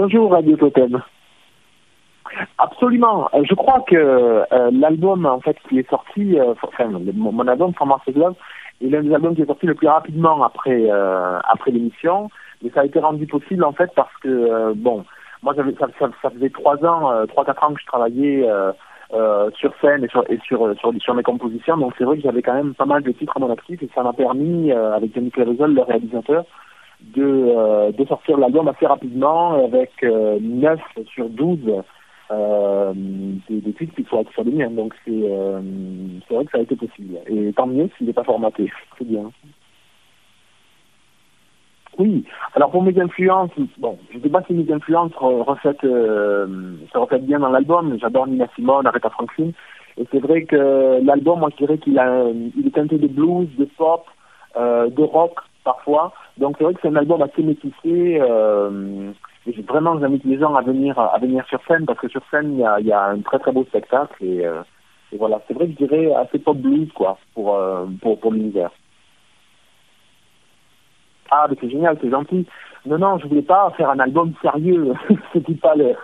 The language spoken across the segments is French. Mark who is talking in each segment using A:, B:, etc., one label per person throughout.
A: Bonjour Radio Totem. Absolument. Je crois que l'album en fait qui est sorti, mon album From Mars to Love est l'un des albums qui est sorti le plus rapidement après l'émission. Mais ça a été rendu possible en fait parce que moi ça faisait 3 ans, 3-4 ans que je travaillais sur scène et sur mes compositions. Donc c'est vrai que j'avais quand même pas mal de titres à mon actif et ça m'a permis avec Johnny Clevezel, le réalisateur, de sortir l'album assez rapidement avec 9 sur 12 des titres qui soient des miens. Donc c'est vrai que ça a été possible. Et tant mieux s'il n'est pas formaté. C'est bien. Oui, alors pour mes influences, je ne sais pas si mes influences se reflètent bien dans l'album. J'adore Nina Simone, Aretha Franklin. Et c'est vrai que l'album, moi je dirais qu'il est teinté de blues, de pop, de rock parfois. Donc c'est vrai que c'est un album assez métissé. Et j'ai vraiment invité les gens à venir sur scène parce que sur scène il y a un très très beau spectacle et voilà. C'est vrai que je dirais assez pop blues quoi pour l'univers. Ah, mais c'est génial, c'est gentil. Non, je voulais pas faire un album sérieux. c'était pas le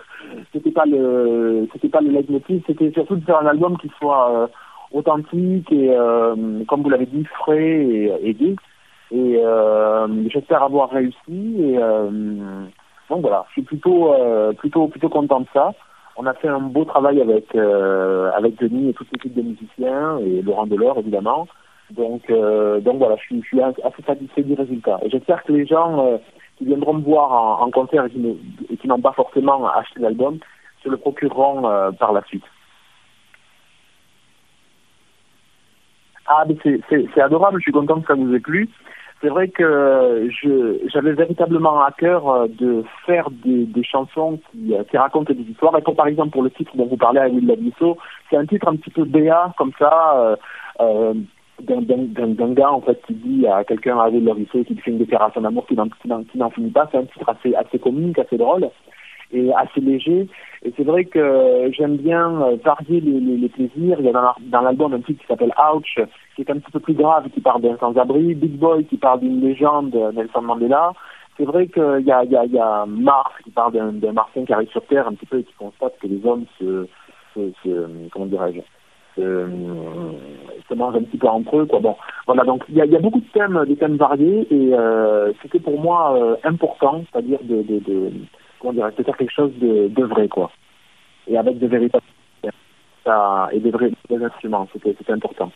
A: leitmotiv. C'était surtout de faire un album qui soit authentique et, comme vous l'avez dit, frais et gai. Et j'espère avoir réussi. Et donc voilà, je suis plutôt content de ça. On a fait un beau travail avec Denis et toute l'équipe de musiciens et Laurent Delors évidemment. Donc voilà, je suis assez satisfait du résultat. Et j'espère que les gens qui viendront me voir en concert et qui n'ont pas forcément acheté l'album se le procureront par la suite. Ah, mais c'est adorable, je suis content que ça vous ait plu. C'est vrai que j'avais véritablement à cœur de faire des chansons qui racontent des histoires. Et par exemple, pour le titre dont vous parlez à Will Labisso, c'est un titre un petit peu béat, comme ça, d'un gars en fait qui dit à quelqu'un à Will Labisso qui fait une déclaration d'amour qui n'en finit pas. C'est un titre assez comique, assez drôle et assez léger. Et c'est vrai que j'aime bien varier les plaisirs. Il y a dans l'album un titre qui s'appelle Ouch, qui est un petit peu plus grave, qui parle d'un sans-abri, Big Boy qui parle d'une légende, Nelson Mandela. C'est vrai qu'il y a Mars qui parle d'un Martien qui arrive sur Terre un petit peu et qui constate que les hommes comment dirais-je, se mangent un petit peu entre eux, quoi. Bon, voilà, donc il y a beaucoup des thèmes variés et c'était pour moi important, c'est-à-dire comment dirais-je, de faire quelque chose de vrai, quoi. Et avec de véritables et des vrais instruments, c'était important.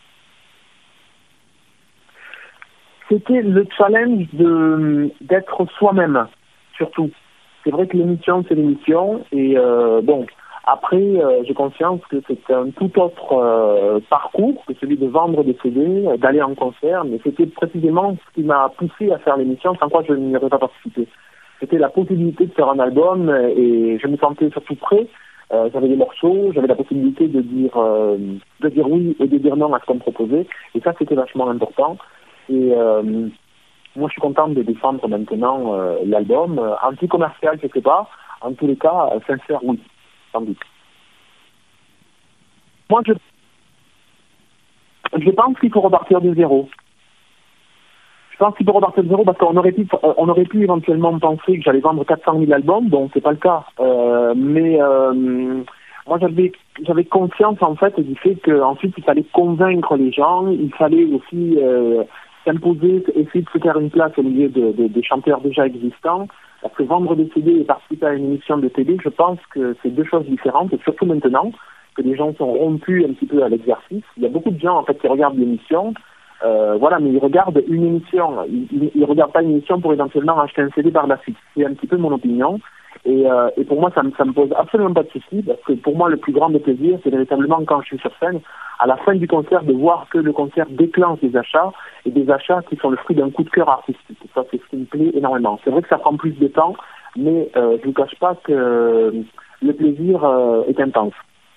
A: C'était le challenge d'être soi-même, surtout. C'est vrai que l'émission, c'est l'émission, et après, j'ai conscience que c'est un tout autre parcours que celui de vendre des CD, d'aller en concert, mais c'était précisément ce qui m'a poussé à faire l'émission, sans quoi je n'y aurais pas participé. C'était la possibilité de faire un album, et je me sentais surtout prêt. J'avais des morceaux, j'avais la possibilité de dire oui et de dire non à ce qu'on me proposait, et ça, c'était vachement important. Et moi, je suis content de défendre maintenant l'album, anti-commercial quelque part, en tous les cas, sincère, oui. Sans doute. Moi, je pense qu'il faut repartir de zéro. Je pense qu'il faut repartir de zéro parce qu'on aurait pu éventuellement penser que j'allais vendre 400 000 albums, bon, c'est pas le cas. Mais moi, j'avais conscience en fait du fait qu'ensuite il fallait convaincre les gens, il fallait aussi s'imposer, essayer de se faire une place au milieu des chanteurs déjà existants. Parce que vendre des CD et participer à une émission de télé, je pense que c'est deux choses différentes, et surtout maintenant que les gens sont rompus un petit peu à l'exercice. Il y a beaucoup de gens en fait qui regardent l'émission, mais ils regardent une émission. Ils regardent pas une émission pour éventuellement acheter un CD par la suite. C'est un petit peu mon opinion. Et pour moi, ça me pose absolument pas de souci, parce que pour moi, le plus grand des plaisirs, c'est véritablement quand je suis sur scène, à la fin du concert, de voir que le concert déclenche des achats, et des achats qui sont le fruit d'un coup de cœur artistique. Ça, c'est ce qui me plaît énormément. C'est vrai que ça prend plus de temps, mais je ne vous cache pas que le plaisir est intense.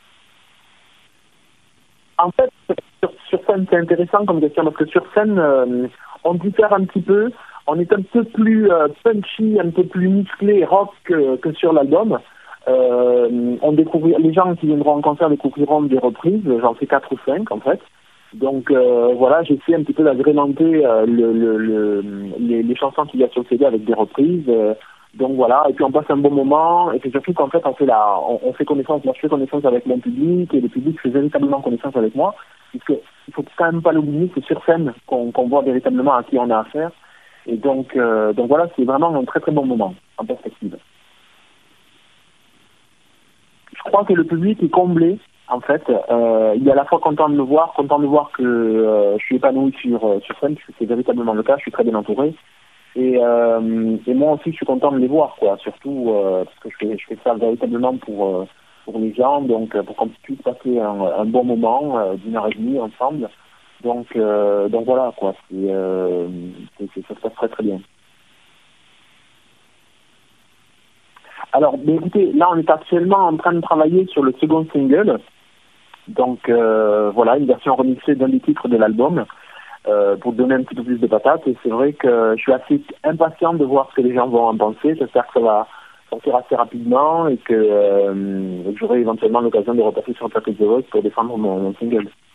A: En fait, sur scène, c'est intéressant comme question, parce que sur scène, on diffère un petit peu. On est un peu plus punchy, un peu plus musclé, rock que sur l'album. Les gens qui viendront en concert découvriront des reprises, j'en fais 4 ou 5 en fait. Donc voilà, j'essaie un petit peu d'agrémenter les chansons qu'il y a sur le CD avec des reprises. Donc voilà, et puis on passe un bon moment, et c'est surtout qu'en fait on fait connaissance, moi je fais connaissance avec mon public, et le public fait véritablement connaissance avec moi, puisque il faut quand même pas l'oublier, c'est sur scène qu'on voit véritablement à qui on a affaire, et donc voilà, c'est vraiment un très très bon moment en perspective. Je crois que le public est comblé, en fait, il est à la fois content de me voir que je suis épanoui sur scène, puisque c'est véritablement le cas, je suis très bien entouré. Et moi aussi, je suis content de les voir, quoi. Surtout parce que je fais ça véritablement pour les gens, donc pour qu'on puisse passer un bon moment d'une heure et demie ensemble. Donc voilà, quoi. Ça se passe très très bien. Alors, mais écoutez, là, on est actuellement en train de travailler sur le second single. Donc voilà, une version remixée d'un des titres de l'album. Pour donner un petit peu plus de patates. Et c'est vrai que je suis assez impatient de voir ce que les gens vont en penser. J'espère que ça va sortir assez rapidement et que j'aurai éventuellement l'occasion de repasser sur Patrick The Voice pour défendre mon single.